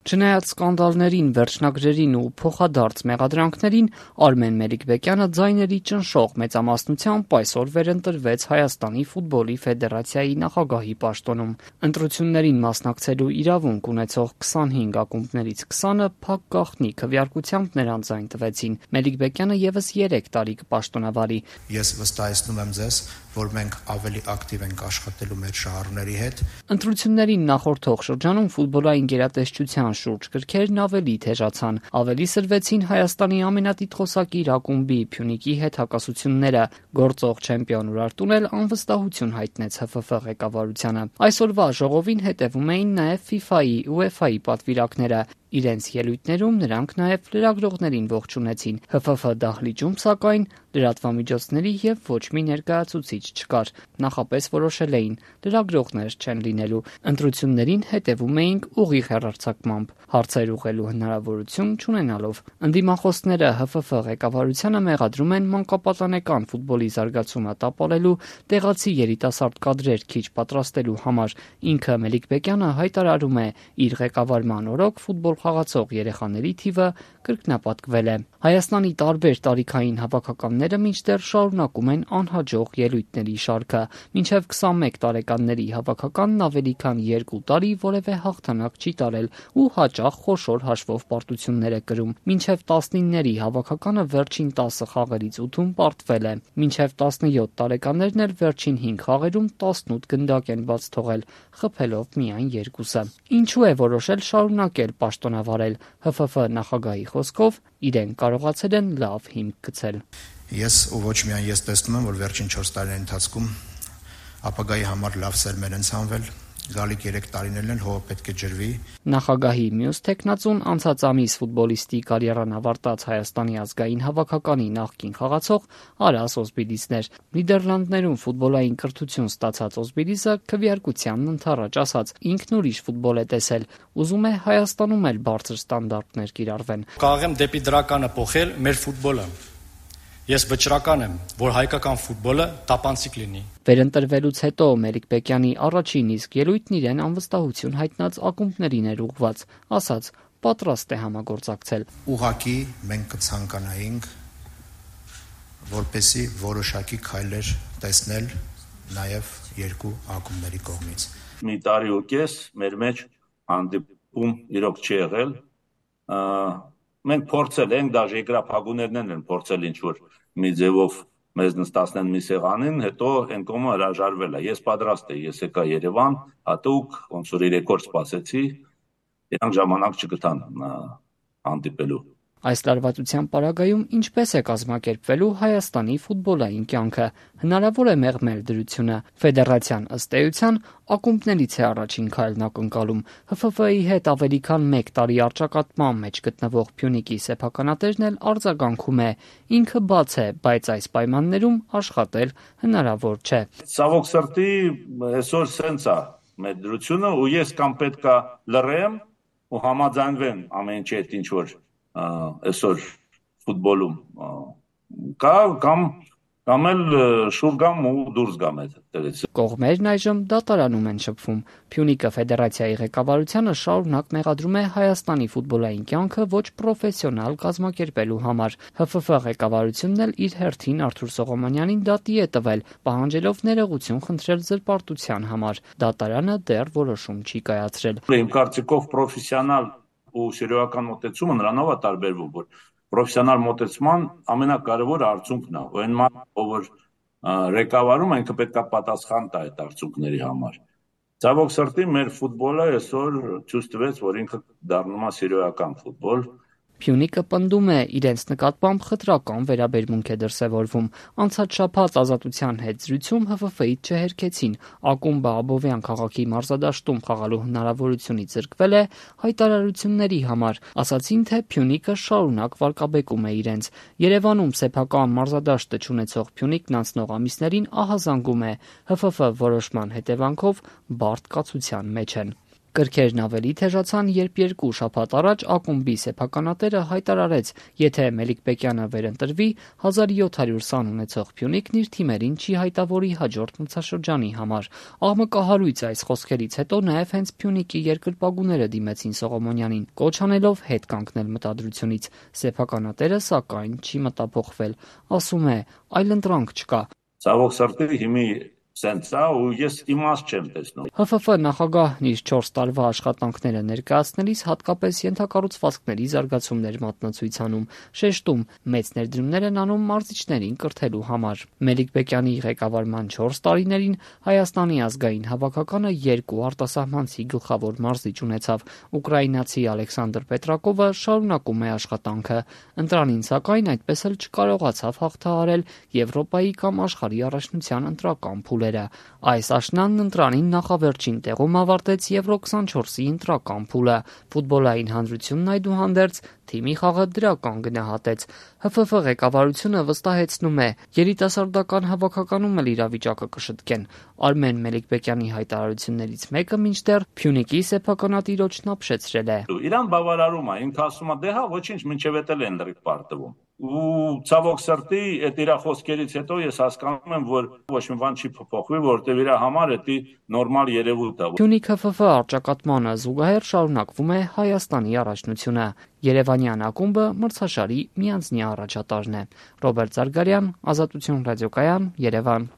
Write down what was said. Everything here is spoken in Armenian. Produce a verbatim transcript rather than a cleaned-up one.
Չնայած սկանդալներին, վերջնագրերին ու փոխադարձ մեղադրանքներին, Արմեն Մելիքբեկյանը ձայների ճնշող մեծամասնությամբ այսօր վերընտրվեց Հայաստանի ֆուտբոլի ֆեդերացիայի նախագահի պաշտոնում։ Ընտրություններին մասնակցելու իրավունք ունեցող քսանհինգ ակումբներից քսանը փակ գաղտնի քվեարկությամբ նրան ձայն տվեցին։ Մելիքբեկյանը եւս երեք տարի կպաշտոնավարի։ Ես վստահեցնում եմ ձեզ, որ մենք ավելի ակտիվ ենք աշխատելու մեր շահառուների հետ։ Ընտրություններին նախորդող շրջանում ֆուտբոլային գերատեսչության շուրջ գրքերն ավելի թեժացան, ավելի սրվեցին Հայաստանի ամենատիտղոսակիր ակումբի Փյունիկի հետ հակասությունները։ Գործող չեմպիոն Ուրարտուն էլ անվստահություն հայտնեց ՀՖՖ ղեկավարությանը։ Այսօրվա ժողովին հետևում էին նաև ՖԻՖԱ-ի, ՈՒԵՖԱ-ի պատվիրակները։ Իրենց ելույթներում նրանք նաև լրագրողներին ողջունեցին։ ՀՖՖ դահլիճում, սակայն, լրատվամիջոցների և ոչ մի ներկայացուցիչ չկար։ Նախապես որոշել էին՝ լրագրողներ չեն լինելու։ Ընտրություններին հետևում էինք ուղիղ հեռարձակմամբ, հարցեր ուղղելու հնարավորություն չունենալով։ Ընդդիմախոսները ՀՖՖ ղեկավարությանը մեղադրում են մանկապատանեկան ֆուտբոլի զարգացումը տապալելու, տեղացի երիտասարդ կադրեր քիչ պատրաստելու համար։ Ինքը Մելիքբեկյանը հայտարարում է՝ իր ղեկավարման օրոք ֆուտբոլ խաղացող երեխաների թիվը կրկնապատկվել է։ Հայաստանի տարբեր տարիքային հավաքականները մինչդեռ շարունակում են անհաջող ելույթների շարքը։ Մինչև քսանմեկ տարեկանների հավաքականն ավելի քան երկու տարի որևէ հաղթանակ չի տարել ու հաճախ խոշոր հաշվով պարտություններ է կրում։ Մինչև տասնինների հավաքականը վերջին տասը խաղերից ութում պարտվել է։ Մինչև տասնյոթ տարեկաններն էլ վերջին հինգ խաղերում տասնութ գնդակ են բաց թողել, խփելով միայն երկուսը։ Ինչու է որոշել շարունակել պաշտոնավարել։ ՀՖՖ նախագահի խոսքով իրեն կարողացել են լավ հիմք գցել։ Ես ու ոչ միայն ես տեսնում եմ, որ վերջին չորս տարիների ընթացքում ապագայի համար լավ սերմեր են ցանվել, գալիք երեք տարիներն էլ հողը պետք է ջրվի։ Նախագահի մյուս թեկնածուն անցած ամիս ֆուտբոլիստի կարիերան ավարտած Հայաստանի ազգային հավաքականի նախկին խաղացող Արաս Օզբիլիսն էր։ Նիդերլանդներում ֆուտբոլային կրթություն ստացած Օզբիլիսը քվեարկությանն ընդառաջ ասաց՝ ինքն ուրիշ ֆուտբոլ է տեսել, ուզում է Հայաստանում էլ բարձր ստանդարտներ կիրառվեն։ Կարող եմ դեպի դրականը փոխել մեր ֆուտբոլը։ Ես վճռական եմ, որ հայկական ֆուտբոլը տապանցիկ լինի։ Վերընտրվելուց հետո Մելիքբեկյանի առաջին իսկ ելույթն իրեն անվստահություն հայտնած ակումբներին էր ուղղված, ասաց՝ պատրաստ է համագործակցել։ Ուղղակի մենք կցանկանայինք, որպեսզի որոշակի քայլեր տեսնել նաև երկու ակումբների կողմից։ Մի տարի ու կես մեր մեջ հանդիպում իրոք չի եղել։ Մենք փորձել ենք, դաժե եգրափագուներն են փորձել ինչ-որ մի ձևով մեզ նստացնեն մի սեղանին, հետո այն կողմը հրաժարվել է։ Ես պատրաստ եի, ես եկա Երևան, հատուկ ոնց որ երեք օր սպասեցի, իրանք ժամանակ չգտան հանդիպելու։ Այս լարվածության պարագայում ինչպես է կազմակերպվելու Հայաստանի ֆուտբոլային կյանքը։ Հնարավոր է մեղմել դրությունը։ Ֆեդերացիան ըստ էության ակումբներից է առաջին քայլն ակնկալում։ ՀՖՖ-ի հետ ավելի քան մեկ տարի առճակատման մեջ գտնվող Փյունիկի սեփականատերն էլ արձագանքում է։ Ինքը բաց է, բայց այս պայմաններում աշխատել հնարավոր չէ։ Ցավոք սրտի այսօր սենց է մեր դրությունը ու ես կամ պետքա լռեմ ու համաձայնվեմ ամեն ինչ այդ ինչ որ այսօր ֆուտբոլում կա կամ կամ էլ շուր գամ ու դուրս գամ այդտեղից։ Կողմերն այժմ դատարանում են շփվում։ Փյունիկը ֆեդերացիայի ղեկավարությանը շարունակ մեղադրում է Հայաստանի ֆուտբոլային կյանքը ոչ պրոֆեսիոնալ կազմակերպելու համար։ ՀՖՖ ղեկավարությունն էլ իր հերթին Արթուր Սողոմոնյանին դատի է տվել, պահանջելով ներողություն խնդրել զրպարտության համար։ Դատարանը դեռ որոշում չի կայացրել։ Իմ կարծիքով պրոֆեսիոնալ ու սերիոսական մոտեցումը նրանով է տարբերվում, որ պրոֆեսիոնալ մոտեցման ամենակարևոր արդյունքն է, ու այն ով որ ղեկավարում է, ինքը պետք է պատասխան տա այդ արդյունքների համար։ Ցավոք սրտի մեր ֆուտբոլը այսօր ցույց տվեց, որ ինքը դառնում է սերիոսական ֆուտբոլ։ Փյունիկը պնդում է, իրենց նկատմամբ խտրական վերաբերմունք է դրսևորվում։ Անցած շաբաթ Ազատության հետ զրույցում ՀՖՖ-ից չհերքեցին։ Ակումբը Աբովյան քաղաքի մարզադաշտում խաղալու հնարավորությունից զրկվել է հայտարարությունների համար։ Ասացին, թե Փյունիկը շարունակ վարկաբեկում է իրենց։ Երևանում սեփական մարզադաշտը չունեցող Փյունիկն անցնող ամիսներին ահազանգում է։ ՀՖՖ որոշման հետևանքով բարդ կացության մեջ են։ Կրքերն ավելի թեժացան, երբ երկու շաբաթ առաջ ակումբի սեփականատերը հայտարարեց, եթե Մելիք-Բեկյանը վերընտրվի, հազար յոթ հարյուր սան ունեցող Փյունիկն իր թիմերին չի հայտավորի հաջորդ մրցաշրջանի համար։ Աղմկահարույց այս խոսքերից հետո նաև հենց Փյունիկի երկրպագուները դիմեցին Սողոմոնյանին, կոչ անելով հետ կանգնել մտադրությունից։ Սեփականատերը, սակայն, չի մտափոխվել, ասում է՝ այլընտրանք չկա։ Ցավոք սրտի հիմի սենց է ու ես իմաստ չեմ տեսնում։ Հ Ֆ Ֆ նախագահն իր չորս տարվա աշխատանքները ներկայացնելիս հատկապես ենթակառուցվածքների զարգացումներ մատնացույց անում, շեշտում, մեծ ներդրումներ են անում մարզիչներին կրթելու համար։ Մելիք-Բեկյանի ղեկավարման չորս տարիներին Հայաստանի ազգային հավաքականը երկու արտասահմանցի գլխավոր մարզիչ ունեցավ։ Ուկրաինացի Ալեքսանդր Պետրակովը շարունակում է աշխատանքը։ Ընտրանին, սակայն, այդպես էլ չկարողացավ հաղթահարել Եվրոպայի կամ աշխարհի առաջնության ընտրական փուլերը։ Այս աշնանն ընտրանին նախավերջին տեղում ավարտեց Եվրո քսանչորսի ընտրական փուլը։ Ֆուտբոլային հանրությունն այդուհանդերձ թիմի խաղը դրական գնահատեց։ Հ Ֆ Ֆ ղեկավարությունը վստահեցնում է, երիտասարդական հավաքականում էլ իրավիճակը կշտկեն։ Արմեն Մելիք-Բեկյանի հայտարարություններից մեկը մինչդեռ Փյունիկի սեփականատիրոջն ապշեցրել է։ Իրան բավարարում է, ինքը ասում է՝ դե հա, ոչինչ, մինչև էդ էլ են լրիվ պարտվում։ Ու ցավոք սրտի այդ իր խոսքերից հետո ես հասկանում եմ, որ ոչ մի բան չի փոփոխվի, որտեղ իր համար դա նորմալ երևույթ է։ Փյունիկ Հ Ֆ Ֆ առճակատմանը զուգահեռ շարունակվում է Հայաստանի առաջնությունը։ Երևանյան ակումբը մրցաշարի միանձնյա առաջատարն է։ Ռոբերտ Զարգարյան, Ազատություն ռադիոկայան, Երևան։